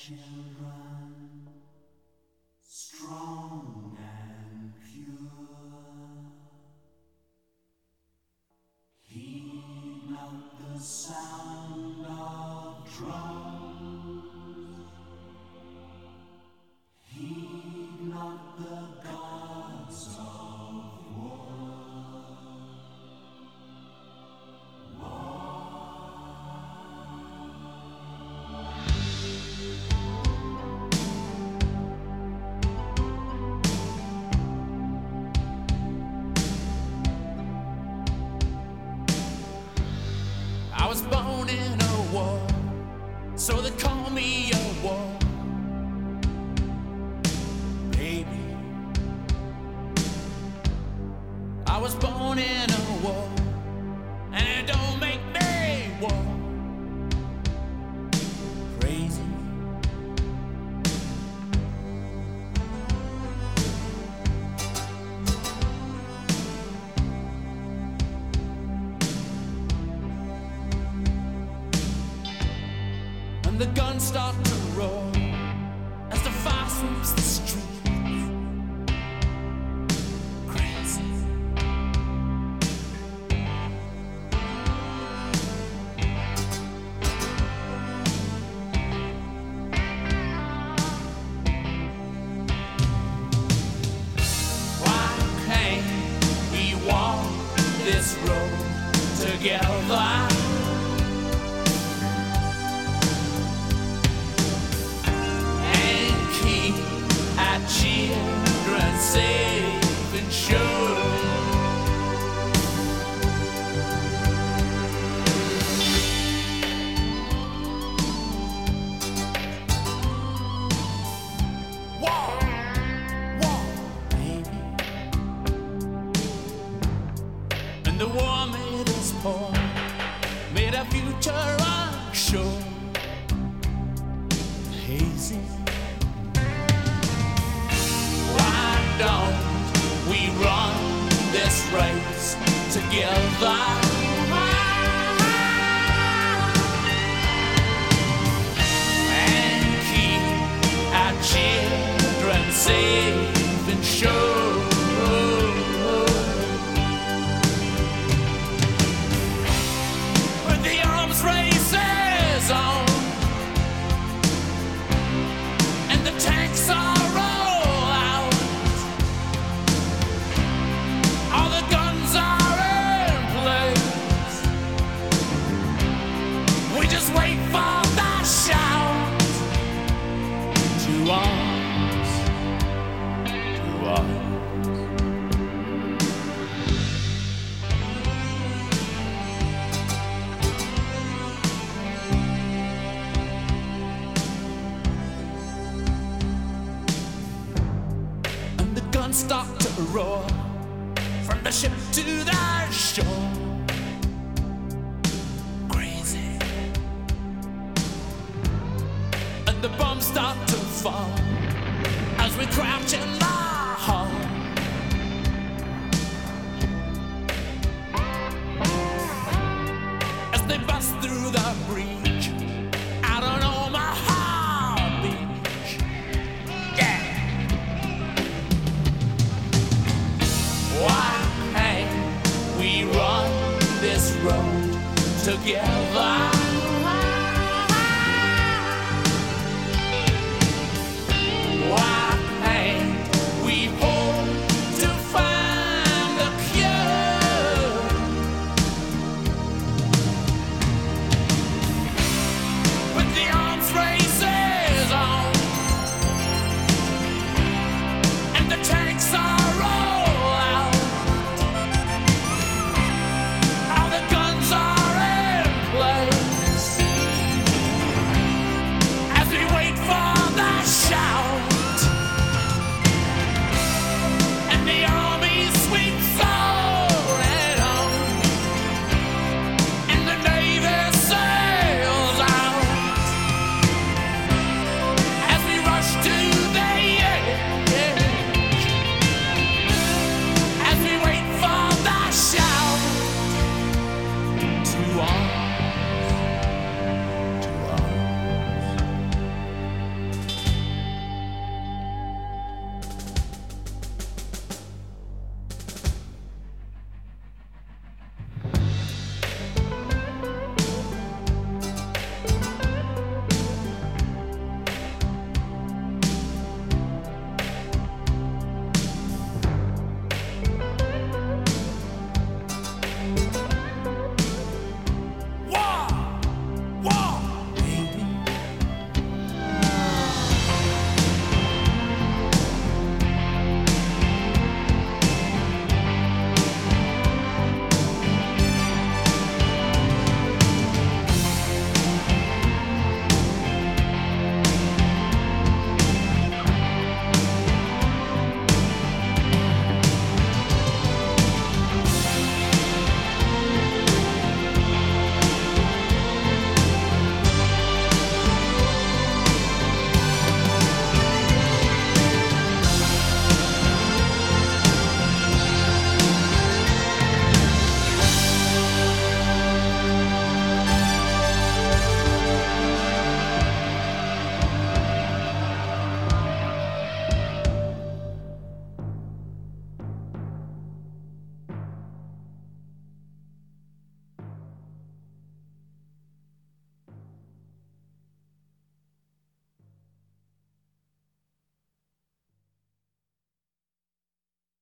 children, strong and pure. Heed not the sound of drums. Heed not the gods of war. I was born in a war, so they call me a war baby. I was born in a war, and it don't make me war crazy. And the guns start to roar as the fire sweeps the streets. Crazy. Why can't we walk this road together? Children safe and sure. War, baby. And the war made us poor, made our future unsure, hazy. Don't we run this race together? And keep our children safe and sure. When the arms races on and the tanks are wait for the shout to arms, to arms. And the guns start to roar from the ship to the shore. The bombs start to fall as we crouch in the hall. As they bust through the breach out on Omaha Beach. Yeah. Why can't we run this road together?